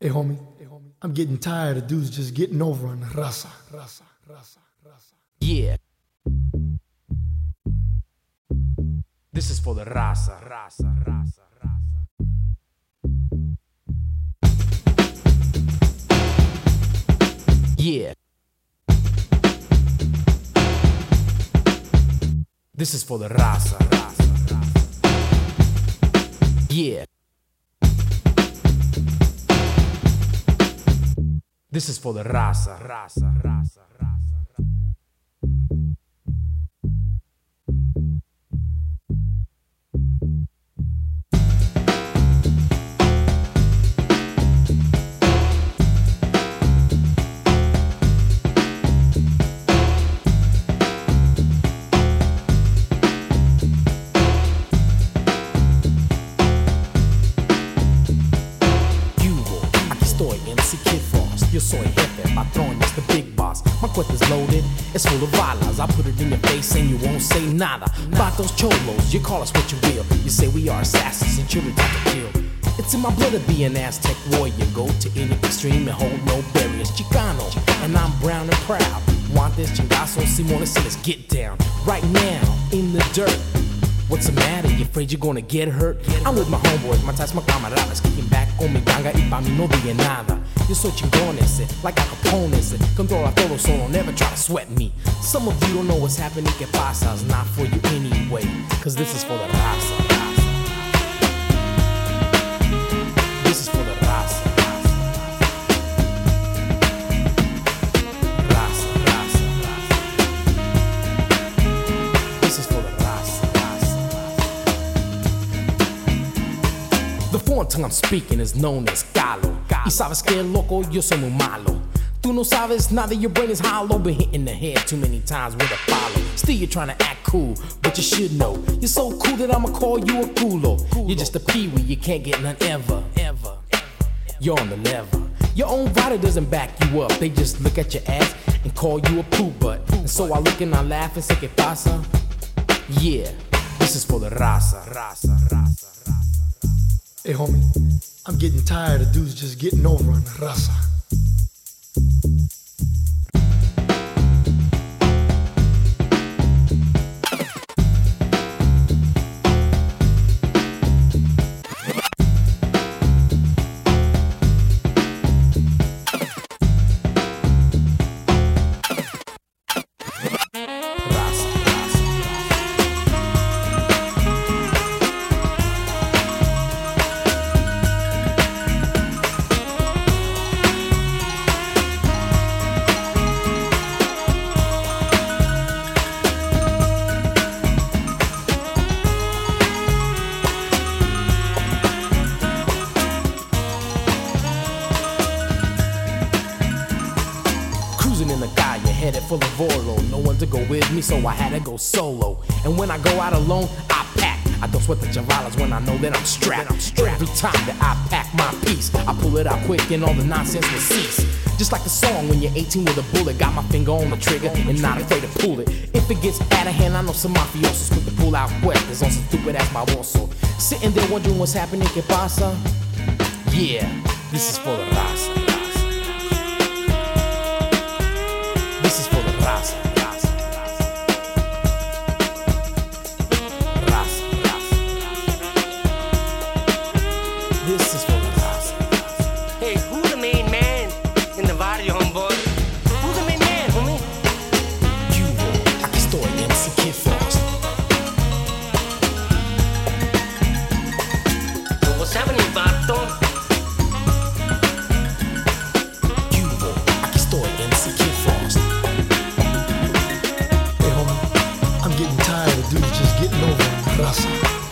Hey homie, I'm getting tired of dudes just getting over on the raza. Yeah. This is for the raza. Yeah. This is for the raza. Yeah. This is for the raza. Yo soy jefe, patrón, it's the big boss. My cuenta's loaded, it's full of balas. I put it in your face and you won't say nada. Vatos cholos, you call us what you will. You say we are assassins and children type to kill. It's in my blood to be an Aztec warrior. Go to any extreme and hold no barriers. Chicano, and I'm brown and proud. Want this chingazo, Simona, so let's get down. Right now, in the dirt. What's the matter? You afraid you're gonna get hurt? I'm with my homeboys, my ties, my camaradas. Kicking back on mi ganga y pa' mí no diga nada. Yo soy chingón ese, like Al Capone ese. Controla todo, so don't ever try to sweat me. Some of you don't know what's happening, que pasa. It's not for you anyway, cause this is for the raza. This is for the raza. This is for the raza. The foreign tongue I'm speaking is known as Galo. Y sabes que loco, yo soy muy malo. Tú no sabes nada, your brain is hollow. Been hit in the head too many times with a follow. Still you're trying to act cool, but you should know you're so cool that I'ma call you a culo. You're just a peewee, you can't get none ever. You're on the level. Your own body doesn't back you up. They just look at your ass and call you a poo butt. And so I look and I laugh and say que pasa. Yeah, this is for the raza. Hey homie, I'm getting tired of dudes just getting over on the raza. Headed full of Volo, no one to go with me, so I had to go solo. And when I go out alone, I pack. I don't sweat the javalas when I know that I'm strapped. Every time that I pack my piece, I pull it out quick and all the nonsense will cease. Just like the song when you're 18 with a bullet, got my finger on the trigger and not afraid to pull it. If it gets out of hand, I know some mafiosos quick to pull out weapons on some stupid ass baboso. Sitting there wondering what's happening, que pasa? Yeah, this is for the raza. This is for the raza. This is for the raza. Hey, who's the main man in the barrio, homeboy? Who's the main man, homie? You, aquí estoy, MC Kid Frost. What's happening, vato? You, aquí estoy, MC Kid Frost. Hey homie, I'm getting tired of dudes just getting over on the raza.